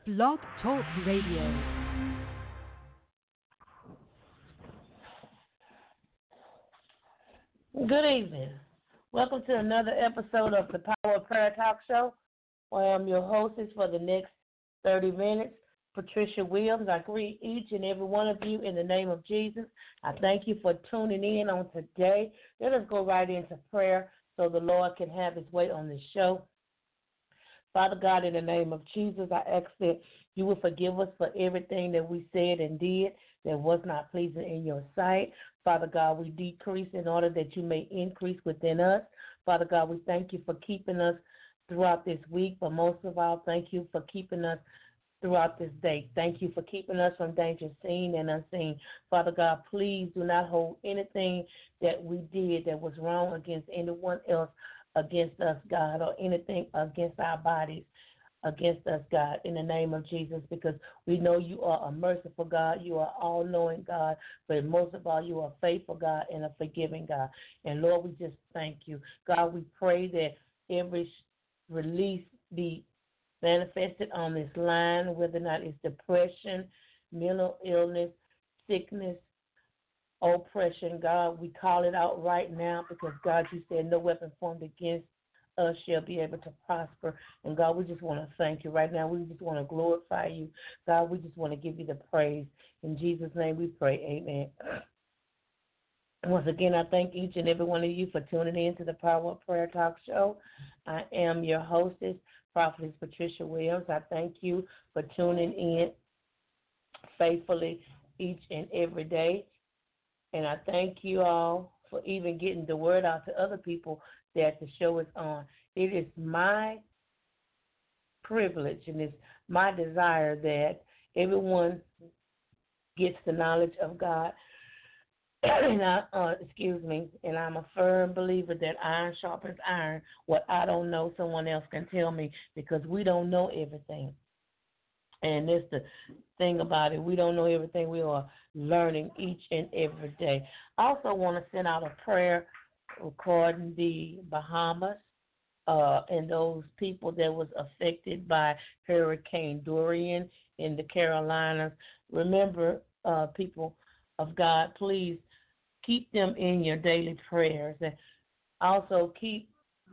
Blog Talk Radio. Good evening. Welcome to another episode of the Power of Prayer Talk Show, where I'm your hostess for the next 30 minutes, Patricia Williams. I greet each and every one of you in the name of Jesus. I thank you for tuning in on today. Let us go right into prayer so the Lord can have his way on this show. Father God, in the name of Jesus, I ask that you will forgive us for everything that we said and did that was not pleasing in your sight. Father God, we decrease in order that you may increase within us. Father God, we thank you for keeping us throughout this week, but most of all, thank you for keeping us throughout this day. Thank you for keeping us from danger seen and unseen. Father God, please do not hold anything that we did that was wrong against anyone else against us, God, or anything against our bodies against us, God, in the name of Jesus, because we know you are a merciful God, you are all-knowing God, but most of all, you are a faithful God and a forgiving God. And Lord, we just thank you. God, we pray that every release be manifested on this line, whether or not it's depression, mental illness, sickness, oppression. God, we call it out right now because, God, you said no weapon formed against us shall be able to prosper. And, God, we just want to thank you right now. We just want to glorify you. God, we just want to give you the praise. In Jesus' name we pray. Amen. Once again, I thank each and every one of you for tuning in to the Power of Prayer Talk Show. I am your hostess, Prophetess Patricia Williams. I thank you for tuning in faithfully each and every day. And I thank you all for even getting the word out to other people that the show is on. It is my privilege and it's my desire that everyone gets the knowledge of God. And and I'm a firm believer that iron sharpens iron. What I don't know, someone else can tell me because we don't know everything. And that's the thing about it. We don't know everything. We are learning each and every day. I also want to send out a prayer regarding the Bahamas and those people that was affected by Hurricane Dorian in the Carolinas. Remember, people of God, please keep them in your daily prayers. And also keep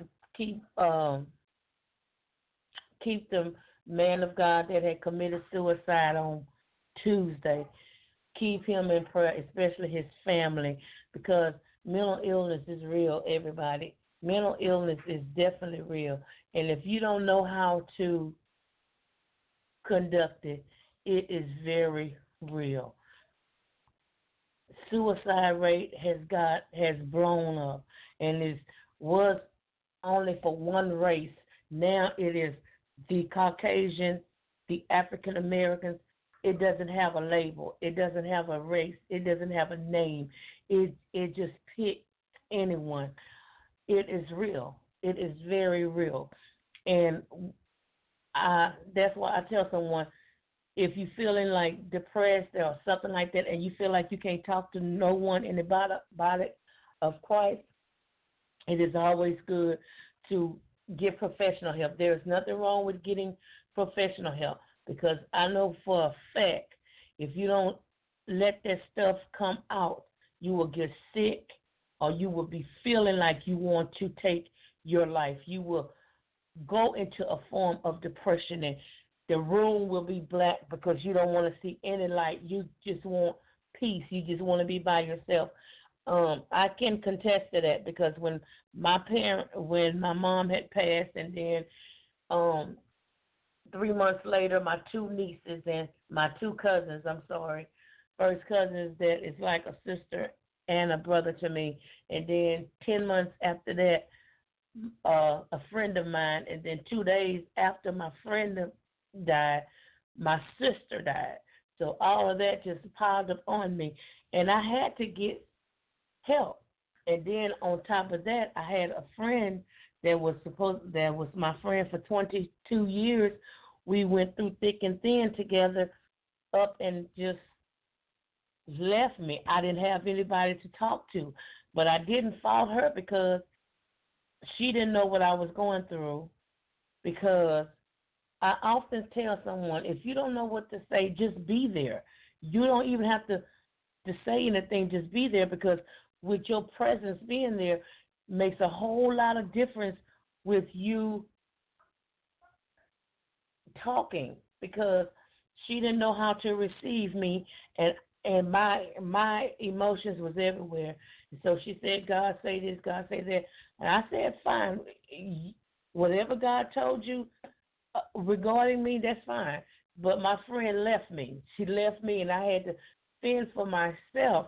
the man of God that had committed suicide on Tuesday. Keep him in prayer, especially his family, because mental illness is real, everybody. Mental illness is definitely real. And if you don't know how to conduct it, it is very real. Suicide rate has blown up, and it was only for one race. Now it is the Caucasian, the African Americans. It doesn't have a label. It doesn't have a race. It doesn't have a name. It just picks anyone. It is real. It is very real. And that's why I tell someone, if you're feeling like depressed or something like that and you feel like you can't talk to no one in the body of Christ, it is always good to get professional help. There is nothing wrong with getting professional help because I know for a fact if you don't let that stuff come out, you will get sick or you will be feeling like you want to take your life. You will go into a form of depression and the room will be black because you don't want to see any light. You just want peace. You just want to be by yourself. I can contest to that because when my mom had passed, and then 3 months later, my two nieces and my two cousins, first cousins that is like a sister and a brother to me, and then 10 months after that, a friend of mine, and then 2 days after my friend died, my sister died. So all of that just piled up on me, and I had to get help. And then on top of that, I had a friend that was my friend for 22 years. We went through thick and thin together, up and just left me. I didn't have anybody to talk to, but I didn't fault her because she didn't know what I was going through because I often tell someone, if you don't know what to say, just be there. You don't even have to say anything, just be there, because with your presence being there makes a whole lot of difference with you talking, because she didn't know how to receive me, and my emotions was everywhere. And so she said, God say this, God say that. And I said, fine. Whatever God told you regarding me, that's fine. But my friend left me. She left me, and I had to fend for myself,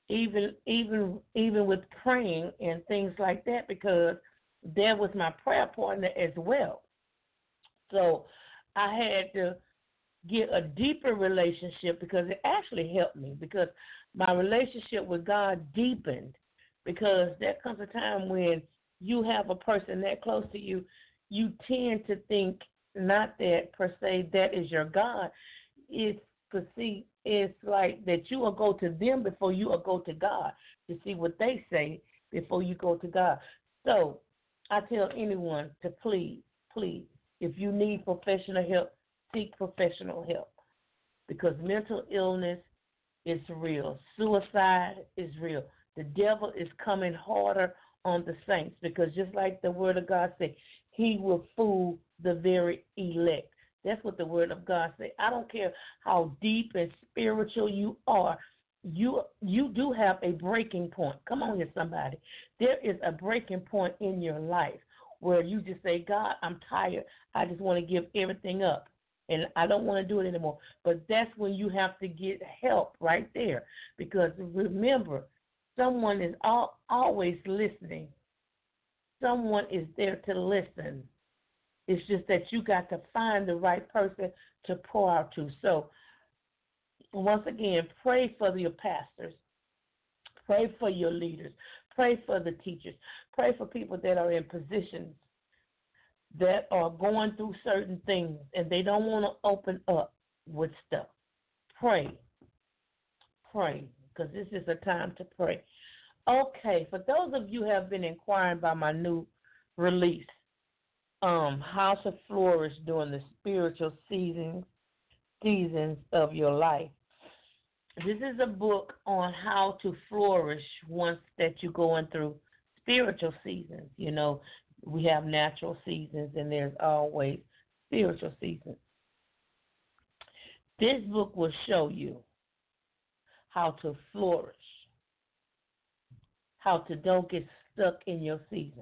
even with praying and things like that, because there was my prayer partner as well. So I had to get a deeper relationship, because it actually helped me, because my relationship with God deepened, because there comes a time when you have a person that close to you, you tend to think not that per se that is your God. It's it's like that you will go to them before you will go to God to see what they say before you go to God. So I tell anyone to please, please, if you need professional help, seek professional help, because mental illness is real. Suicide is real. The devil is coming harder on the saints, because just like the word of God says, he will fool the very elect. That's what the word of God says. I don't care how deep and spiritual you are. You do have a breaking point. Come on here, somebody. There is a breaking point in your life where you just say, God, I'm tired. I just want to give everything up, and I don't want to do it anymore. But that's when you have to get help right there, because remember, someone is always listening. Someone is there to listen. It's just that you got to find the right person to pour out to. So, once again, pray for your pastors. Pray for your leaders. Pray for the teachers. Pray for people that are in positions that are going through certain things and they don't want to open up with stuff. Pray. Pray, because this is a time to pray. Okay, for those of you who have been inquiring about my new release, How to Flourish During the Spiritual Seasons of Your Life. This is a book on how to flourish once that you're going through spiritual seasons. You know, we have natural seasons and there's always spiritual seasons. This book will show you how to flourish, how to don't get stuck in your season.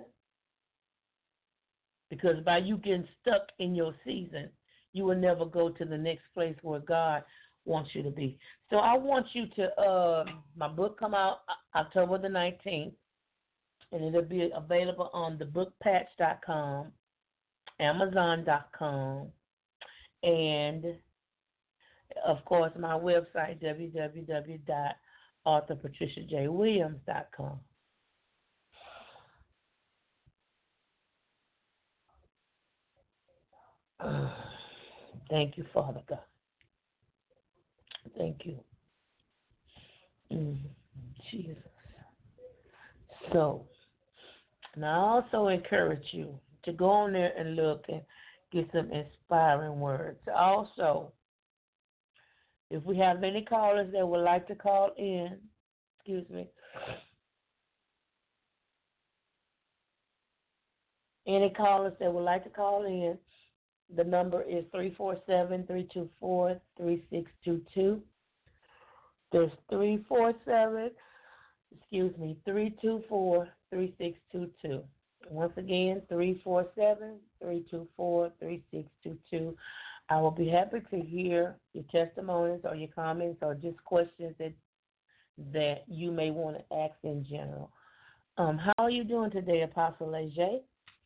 Because by you getting stuck in your season, you will never go to the next place where God wants you to be. So I want you to, my book come out October the 19th, and it'll be available on thebookpatch.com, amazon.com, and, of course, my website, www.authorpatriciajwilliams.com. Thank you, Father God. Thank you. Jesus. So, and I also encourage you to go on there and look and get some inspiring words. Also, if we have any callers that would like to call in, any callers that would like to call in, the number is 347-324-3622. There's 324-3622. Once again, 347-324-3622. I will be happy to hear your testimonies or your comments or just questions that you may want to ask in general. How are you doing today, Apostle Leger?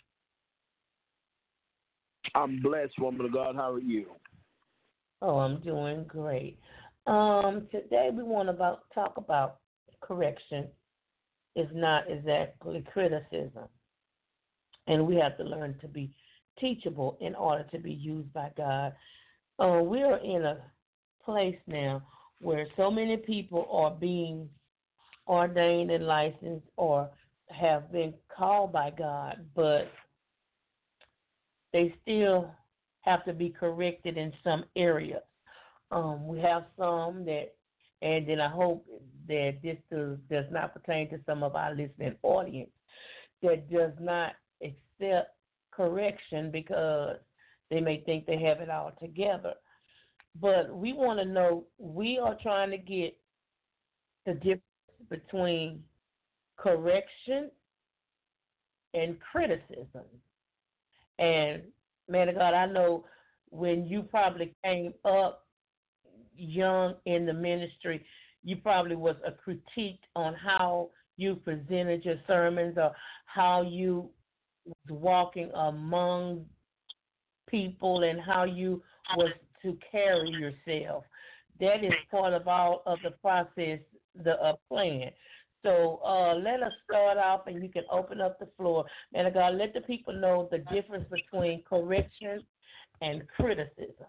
I'm blessed, woman of God. How are you? Oh, I'm doing great. Today we want to talk about correction is not exactly criticism. And we have to learn to be teachable in order to be used by God. We are in a place now where so many people are being ordained and licensed or have been called by God, but they still have to be corrected in some areas. We have some that, and then I hope that this does not pertain to some of our listening audience that does not accept correction because they may think they have it all together. But we want to know, we are trying to get the difference between correction and criticism. And man of God, I know when you probably came up young in the ministry, you probably was a critique on how you presented your sermons or how you was walking among people and how you was to carry yourself. That is part of all of the process, the plan. So let us start off, and you can open up the floor. Man of God, let the people know the difference between correction and criticism.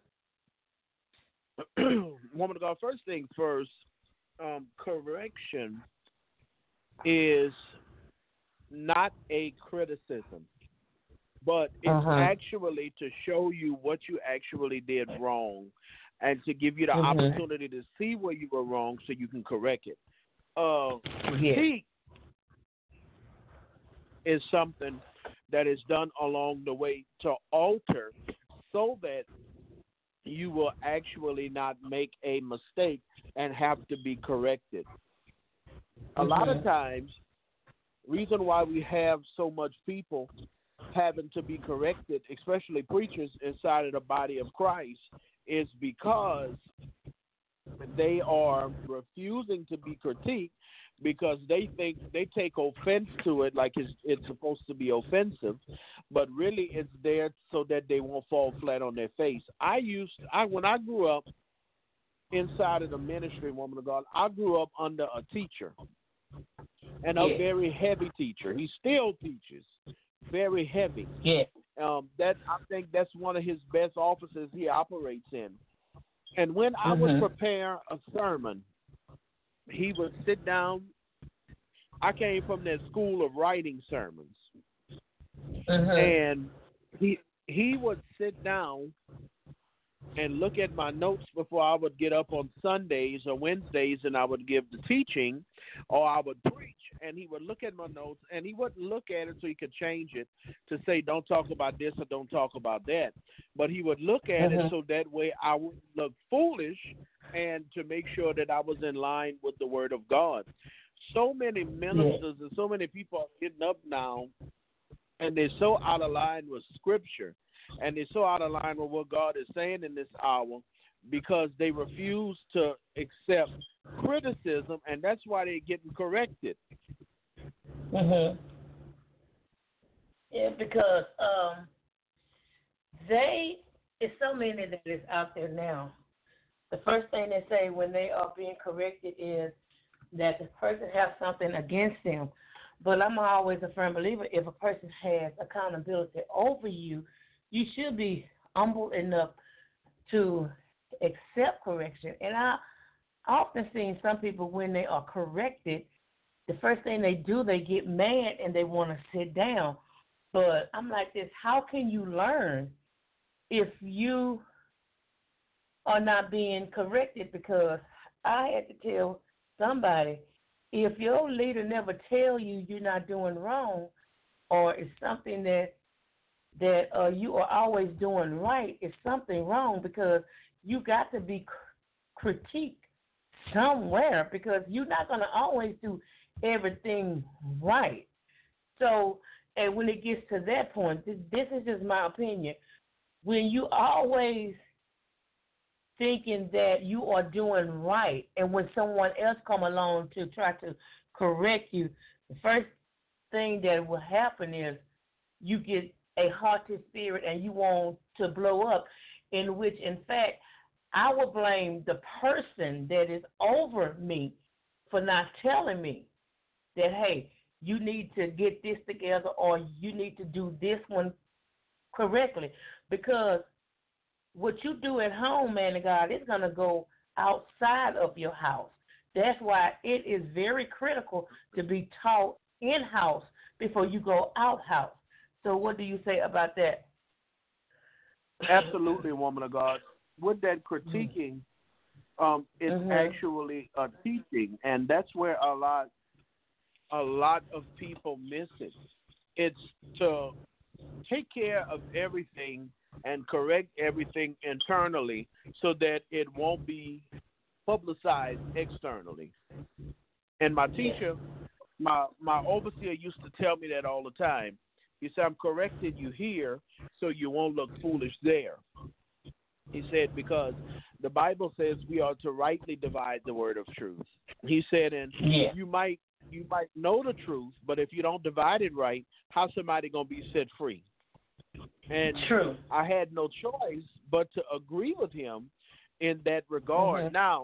Woman of God, first thing first, correction is not a criticism, but it's actually to show you what you actually did wrong and to give you the opportunity to see where you were wrong so you can correct it. Critique is something that is done along the way to alter so that you will actually not make a mistake and have to be corrected. A lot of times, reason why we have so much people having to be corrected, especially preachers inside of the body of Christ, is because they are refusing to be critiqued because they think they take offense to it like it's supposed to be offensive, but really it's there so that they won't fall flat on their face. When I grew up inside of the ministry, woman of God, I grew up under a teacher, and a very heavy teacher. He still teaches, very heavy. Yeah. That I think that's one of his best offices he operates in. And when I would prepare a sermon, he would sit down. I came from that school of writing sermons, and he would sit down and look at my notes before I would get up on Sundays or Wednesdays, and I would give the teaching, or I would preach. And he would look at my notes, and he wouldn't look at it so he could change it to say, don't talk about this or don't talk about that. But he would look at it so that way I wouldn't look foolish and to make sure that I was in line with the Word of God. So many ministers and so many people are getting up now, and they're so out of line with Scripture, and they're so out of line with what God is saying in this hour because they refuse to accept criticism, and that's why they're getting corrected. Yeah, because it's so many that is out there now. The first thing they say when they are being corrected is that the person has something against them. But I'm always a firm believer, if a person has accountability over you, you should be humble enough to accept correction. And I often seen some people, when they are corrected, the first thing they do, they get mad and they want to sit down. But I'm like this, how can you learn if you are not being corrected? Because I had to tell somebody, if your leader never tell you you're not doing wrong, or it's something that you are always doing right, it's something wrong, because you got to be critiqued somewhere, because you're not going to always do everything right. So, and when it gets to that point, this is just my opinion, when you always thinking that you are doing right, and when someone else come along to try to correct you, the first thing that will happen is you get a haughty spirit and you want to blow up, in which, in fact, I will blame the person that is over me for not telling me that, hey, you need to get this together, or you need to do this one correctly. Because what you do at home, man of God, is going to go outside of your house. That's why it is very critical to be taught in-house before you go out-house. So what do you say about that? Absolutely, woman of God. With that critiquing, it's actually a teaching, and that's where a lot of people miss it. It's to take care of everything and correct everything internally so that it won't be publicized externally. And my teacher, my overseer used to tell me that all the time. He said, I'm correcting you here so you won't look foolish there. He said, because the Bible says we are to rightly divide the word of truth. He said, and you might know the truth, but if you don't divide it right, how's somebody going to be set free? And True. I had no choice but to agree with him in that regard. Now,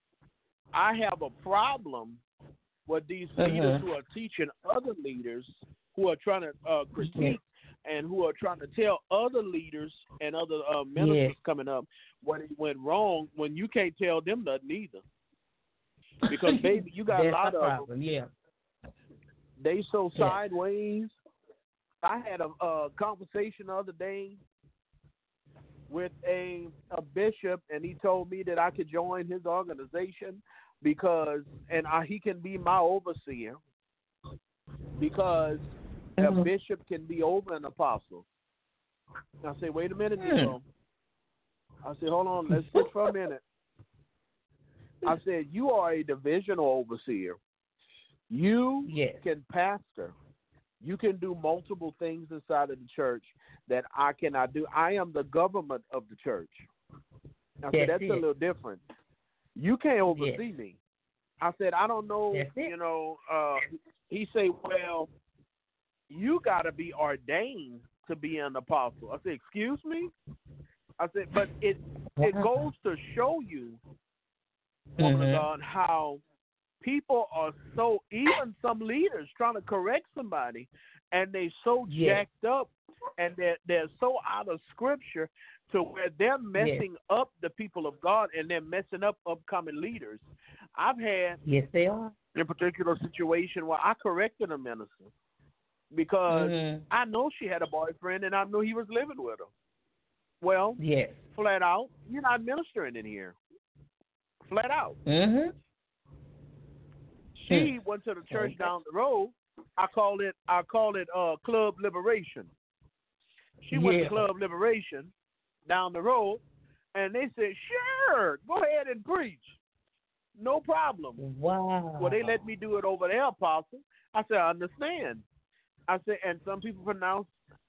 I have a problem with these leaders who are teaching other leaders who are trying to critique and who are trying to tell other leaders and other ministers coming up what it went wrong when you can't tell them nothing either. Because, baby, you got a lot of them. Yeah. They so sideways. I had a conversation the other day with a bishop, and he told me that I could join his organization because, he can be my overseer because a bishop can be over an apostle. I say, wait a minute, Nico. I said, hold on, let's sit for a minute. I said, you are a divisional overseer. You can pastor. You can do multiple things inside of the church that I cannot do. I am the government of the church. I said, that's a little different. You can't oversee me. I said, I don't know, he said, well, you got to be ordained to be an apostle. I said, excuse me? I said, but it goes to show you, woman of God, how people are so, even some leaders trying to correct somebody, and they so jacked up, and they're so out of scripture to where they're messing up the people of God, and they're messing up upcoming leaders. I've had they are in a particular situation where I corrected a minister because I know she had a boyfriend and I knew he was living with her. Well, flat out, you're not ministering in here. Flat out. She went to the church down the road. I call it Club Liberation. She went to Club Liberation down the road, and they said, sure, go ahead and preach. No problem. Wow. Well, they let me do it over there, Apostle. I said, I understand. I said, and some people pronounce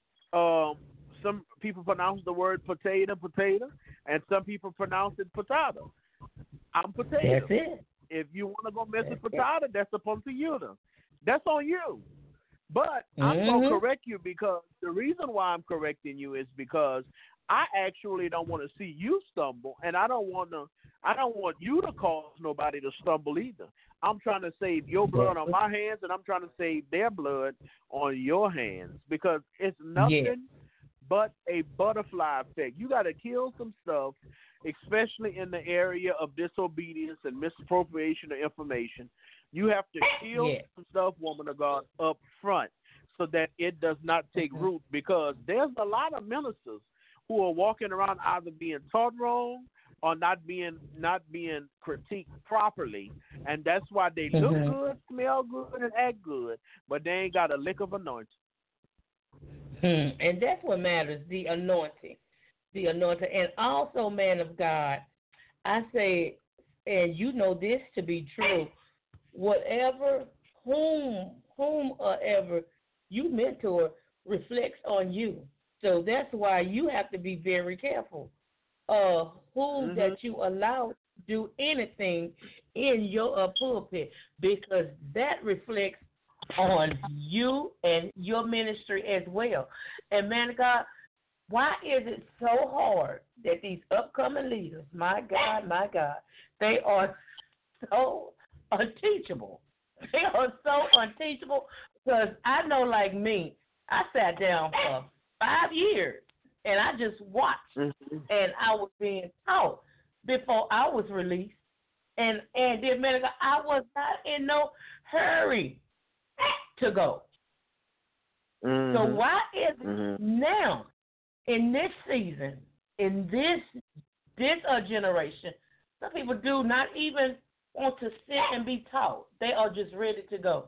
the word potato, and some people pronounce it potato. I'm potato. That's it. If you want to go mess with potato, that's up to you. That's on you. But I'm going to correct you because the reason why I'm correcting you is because I actually don't want to see you stumble, and I don't want you to cause nobody to stumble either. I'm trying to save your blood on my hands, and I'm trying to save their blood on your hands because it's nothing but a butterfly effect. You got to kill some stuff, especially in the area of disobedience and misappropriation of information. You have to kill some stuff, woman of God, up front so that it does not take root because there's a lot of ministers who are walking around either being taught wrong or not being critiqued properly, and that's why they look good, smell good, and act good, but they ain't got a lick of anointing. And that's what matters, the anointing. And also, man of God, I say, and you know this to be true, whomever you mentor reflects on you. So that's why you have to be very careful who that you allow to do anything in your pulpit, because that reflects on you and your ministry as well. And man of God, why is it so hard that these upcoming leaders, my God, they are so unteachable? They are so unteachable because I know, like me, I sat down for 5 years and I just watched, and I was being taught before I was released. And then, man, I was not in no hurry to go. So why is it now, in this season, in this generation, some people do not even want to sit and be taught. They are just ready to go.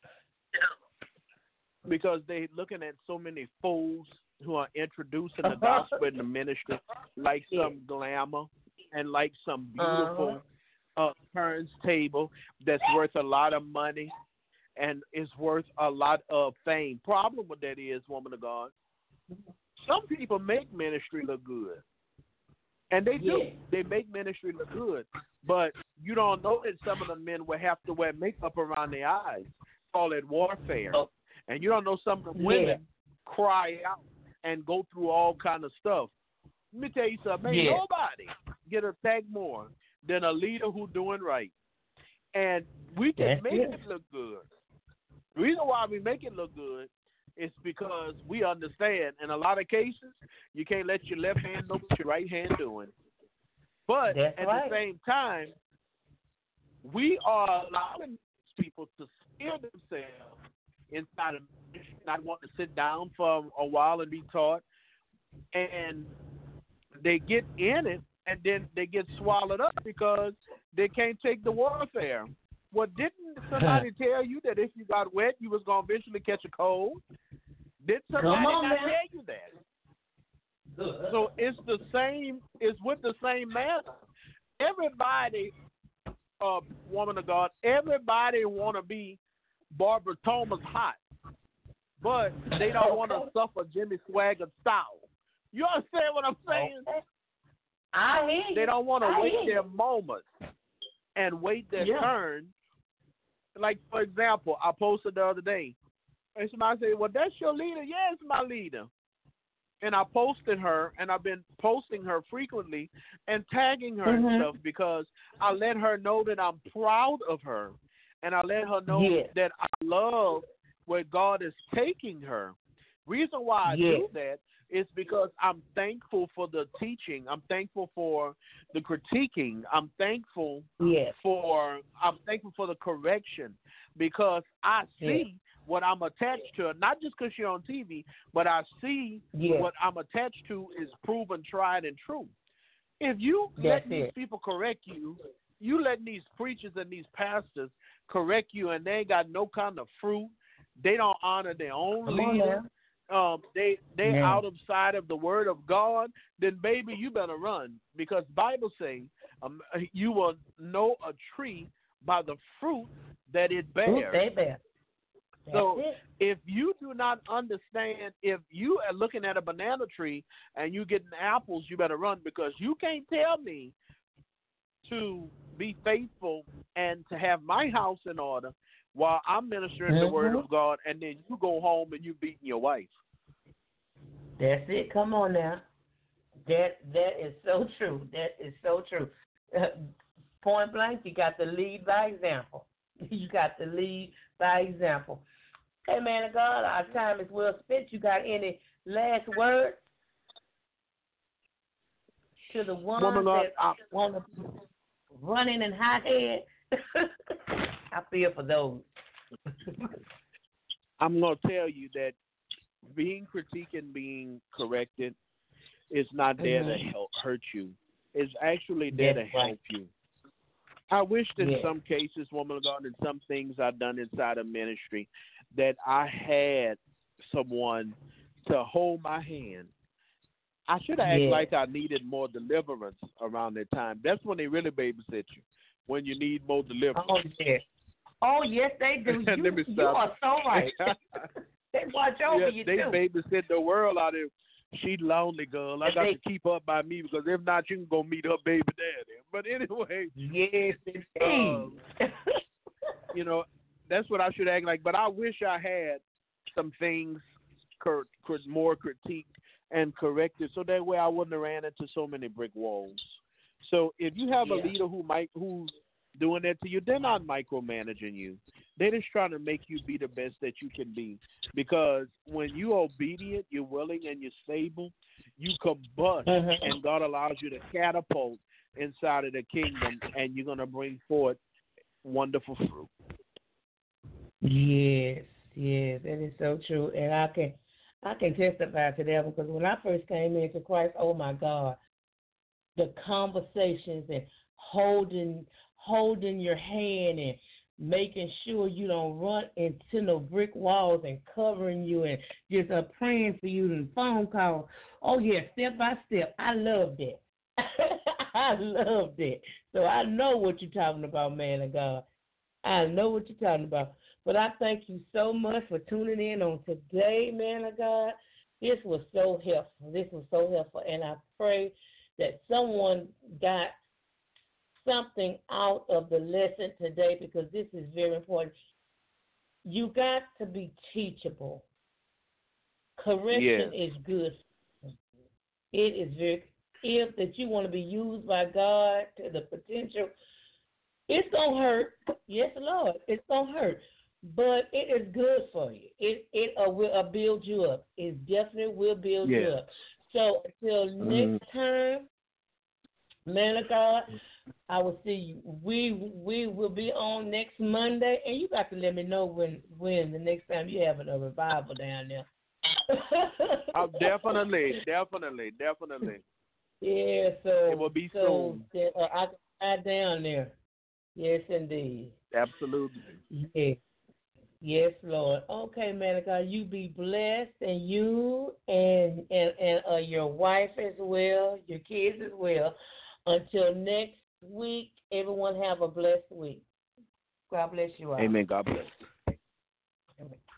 Because they looking at so many fools who are introducing the gospel in the ministry, like some glamour and like some beautiful turns table that's worth a lot of money and is worth a lot of fame. Problem with that is, woman of God, some people make ministry look good. And they do. They make ministry look good. But you don't know that some of the men will have to wear makeup around their eyes. Call it warfare. And you don't know some of the women cry out and go through all kind of stuff. Let me tell you something. Ain't nobody get attacked more than a leader who doing right. And we can make it look good. The reason why we make it look good is because we understand in a lot of cases you can't let your left hand know what your right hand doing. But at the same time, we are allowing people to scare themselves inside of not wanting to sit down for a while and be taught, and they get in it and then they get swallowed up because they can't take the warfare. Well, didn't somebody tell you that if you got wet, you was going to eventually catch a cold? Did somebody not tell you that? So it's the same. It's with the same manner. Everybody, woman of God, everybody want to be Barbara Thomas hot, but they don't want to suffer Jimmy Swaggart style. You understand what I'm saying? I hear you. They don't want to wait their moment and wait their turn. Like, for example, I posted the other day, and somebody said, well, that's your leader? Yeah, it's my leader. And I posted her, and I've been posting her frequently and tagging her and stuff because I let her know that I'm proud of her, and I let her know that I love where God is taking her. Reason why I do that is because I'm thankful for the teaching. I'm thankful for the critiquing. I'm thankful for the correction because I see what I'm attached to. Not just because you're on TV, but I see what I'm attached to is proven, tried, and true. If you let these people correct you, you let these preachers and these pastors correct you, and they ain't got no kind of fruit. They don't honor their own leader. They out of sight of the word of God. Then baby, you better run because Bible says you will know a tree by the fruit that it bears. So if you do not understand, if you are looking at a banana tree and you getting apples, you better run because you can't tell me to be faithful and to have my house in order while I'm ministering the word of God, and then you go home and you beating your wife. That's it. Come on now. That is so true. That is so true. Point blank, you got to lead by example. You got to lead by example. Hey, man of God, our time is well spent. You got any last words to the ones that want to running and hot head? I feel for those. I'm going to tell you that being critiqued and being corrected is not there to hurt you. It's actually there to help you. I wish that in some cases, woman of God, in some things I've done inside of ministry, that I had someone to hold my hand. I should have acted like I needed more deliverance around that time. That's when they really babysit you, when you need more deliverance. Oh, yes, they do. You are so right. They watch over you, they too. They babysit the world out of She lonely, girl. I got to keep up by me because if not, you can go meet her baby daddy. But anyway. Yes, you know, that's what I should act like. But I wish I had some things more critiqued and corrected so that way I wouldn't have ran into so many brick walls. So if you have a leader who's doing that to you, they're not micromanaging you. They're just trying to make you be the best that you can be. Because when you're obedient, you're willing, and you're stable, you combust, and God allows you to catapult inside of the kingdom, and you're going to bring forth wonderful fruit. Yes, that is so true. And I can testify to that because when I first came into Christ, oh my God, the conversations and holding your hand and making sure you don't run into no brick walls and covering you and just praying for you and phone calls. Oh yeah, step by step. I love that. I love that. So I know what you're talking about, man of God. I know what you're talking about. But I thank you so much for tuning in on today, man of God. This was so helpful. And I pray that someone got something out of the lesson today because this is very important. You got to be teachable. Correction is good. It is very, if that you want to be used by God to the potential, it's going to hurt. Yes, Lord, it's going to hurt. But it is good for you. It will build you up. It definitely will build you up. So until next time, man of God, I will see you. We will be on next Monday, and you got to let me know when the next time you have a revival down there. Oh, definitely. Yeah, so it will be soon. I can ride down there. Yes, indeed. Absolutely. Yeah. Yes, Lord. Okay, man of God, you be blessed, and you and your wife as well, your kids as well. Until next week, everyone have a blessed week. God bless you all. Amen. God bless. Amen.